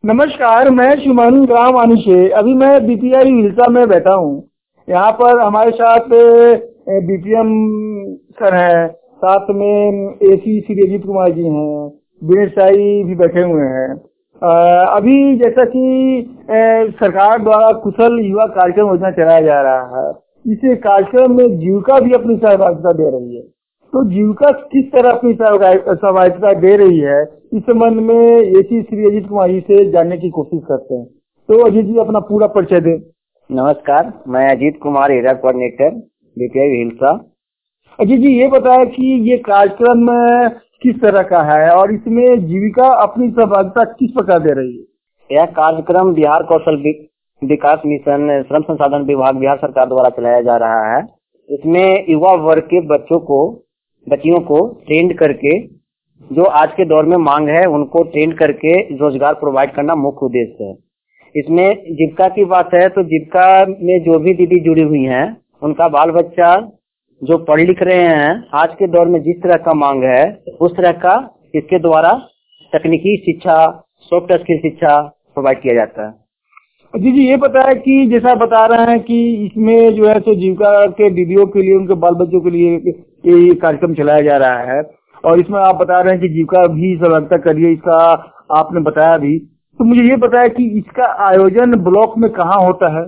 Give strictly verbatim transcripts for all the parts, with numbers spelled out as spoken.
नमस्कार, मैं सुमन ग्राम वानी से। अभी मैं बीपीआई हिलसा में बैठा हूँ। यहाँ पर हमारे साथ बीपीएम सर हैं, साथ में एसी श्री अजीत कुमार जी हैं, बीरेश साई भी बैठे हुए हैं। अ, अभी जैसा कि अ, सरकार द्वारा कुशल युवा कार्यक्रम योजना चलाया जा रहा है, इस कार्यक्रम में जीविका भी अपनी सहभागिता दे रही है। तो जीविका किस तरह अपनी सहभागिता दे रही है, इस संबंध में एसी श्री अजीत कुमार जी से जानने की कोशिश करते हैं। तो अजीत जी अपना पूरा परिचय दें। नमस्कार, मैं Ajit Kumar, area coordinator, BPI Hilsa. Ajit ji ये बताया कि ये कार्यक्रम किस तरह का है और इसमें जीविका अपनी सहभागिता किस प्रकार दे रही है। यह कार्यक्रम बिहार कौशल विकास मिशन श्रम संसाधन विभाग बिहार सरकार द्वारा चलाया जा रहा है। इसमें युवा वर्ग के बच्चों को बच्चियों को ट्रेंड करके, जो आज के दौर में मांग है, उनको ट्रेंड करके रोजगार प्रोवाइड करना मुख्य उद्देश्य है। इसमें जीविका की बात है तो जीविका में जो भी दीदी जुड़ी हुई हैं, उनका बाल बच्चा जो पढ़ लिख रहे हैं, आज के दौर में जिस तरह का मांग है उस तरह का इसके द्वारा तकनीकी शिक्षा, सॉफ्ट स्किल शिक्षा प्रोवाइड किया जाता है। जी जी ये पता है कि जैसा बता रहे हैं कि इसमें जो है तो जीविका के दीदियों के लिए, उनके बाल बच्चों के लिए ये कार्यक्रम चलाया जा रहा है और इसमें आप बता रहे हैं कि जीविका भी सहभागिता करिए, इसका आपने बताया भी। तो मुझे ये बताया कि इसका आयोजन ब्लॉक में कहाँ होता है।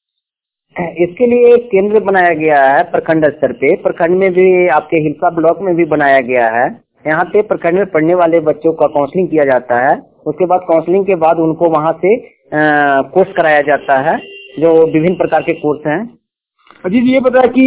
इसके लिए एक केंद्र बनाया गया है प्रखंड स्तर पे। प्रखंड में भी, आपके हिलसा ब्लॉक में भी बनाया गया है। यहाँ पे प्रखंड में पढ़ने वाले बच्चों का काउंसलिंग किया जाता है। उसके बाद काउंसलिंग के बाद उनको वहाँ से कोर्स कराया जाता है, जो विभिन्न प्रकार के कोर्स हैं। जी जी ये बताया कि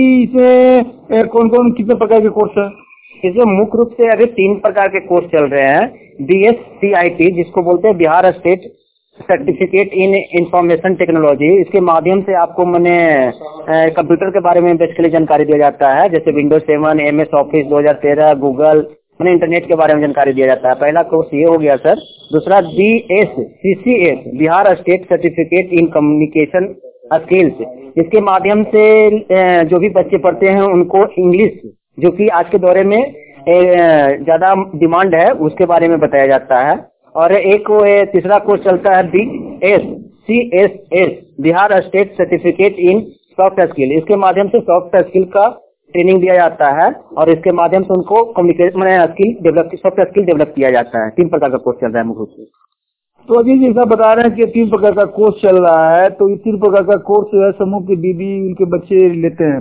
इसमें कौन कौन कितने प्रकार के कोर्स हैं। इसमें मुख्य रूप से अभी तीन प्रकार के कोर्स चल रहे हैं। B S C I T, जिसको बोलते हैं Bihar state certificate in information technology. इसके माध्यम से आपको मैंने कंप्यूटर के बारे में बेसिकली जानकारी दिया जाता है, जैसे Windows seven, M S office दो हजार तेरह, गूगल, मैंने इंटरनेट के बारे में जानकारी दिया जाता है। पहला कोर्स ये हो गया सर। दूसरा B S C C S, Bihar state certificate in communication skills. इसके माध्यम से जो भी बच्चे पढ़ते हैं उनको इंग्लिश, जो कि आज के दौरे में ज्यादा डिमांड है, उसके बारे में बताया जाता है। और एक तीसरा कोर्स चलता है B S C S S, Bihar state certificate in soft skill. इसके माध्यम से सॉफ्ट स्किल का ट्रेनिंग दिया जाता है और इसके माध्यम से उनको communication skill develop, soft skill develop किया जाता है। तीन प्रकार का कोर्स चल रहा है मुख्य रूप से। तो अभी जैसा बता रहे हैं कि तीन प्रकार का कोर्स चल रहा है, तो इस तीन प्रकार का कोर्स जो है समूह की दीदी, उनके बच्चे लेते हैं,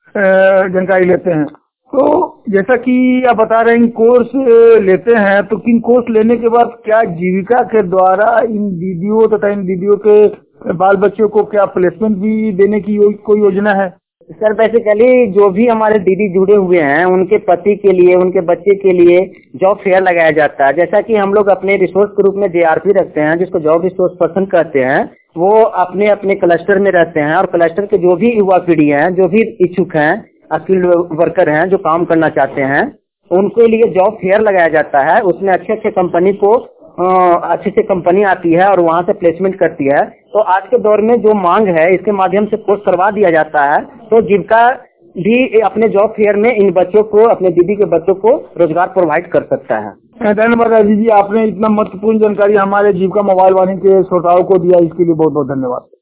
जानकारी लेते हैं। तो जैसा कि आप बता रहे हैं कोर्स लेते हैं, तो किन कोर्स लेने के बाद क्या जीविका के द्वारा इन दीदियों तथा इन दीदियों के बाल बच्चों को क्या प्लेसमेंट भी देने की यो, कोई योजना है। सर बेसिकली जो भी हमारे दीदी जुड़े हुए हैं, उनके पति के लिए, उनके बच्चे के लिए जॉब फेयर लगाया जाता है। जैसा कि हम लोग अपने रिसोर्स के रूप में जे आर पी रखते हैं, जिसको जॉब रिसोर्स पर्सन कहते हैं। वो अपने अपने क्लस्टर में रहते हैं और क्लस्टर के जो भी युवा पीढ़ी है, जो भी इच्छुक हैं, स्किल्ड वर्कर हैं, जो काम करना चाहते हैं, उनके लिए जॉब फेयर लगाया जाता है। उसमें अच्छे अच्छे कंपनी को अच्छी अच्छी कंपनी आती है और वहाँ से प्लेसमेंट करती है। तो आज के दौर में जो मांग है, इसके माध्यम से कोर्स करवा दिया जाता है। तो जीविका भी अपने जॉब फेयर में इन बच्चों को, अपने दीदी के बच्चों को रोजगार प्रोवाइड कर सकता है। धन्यवाद अजीत जी, आपने इतना महत्वपूर्ण जानकारी हमारे जीविका मोबाइल वाणी के श्रोताओं को दिया, इसके लिए बहुत बहुत धन्यवाद।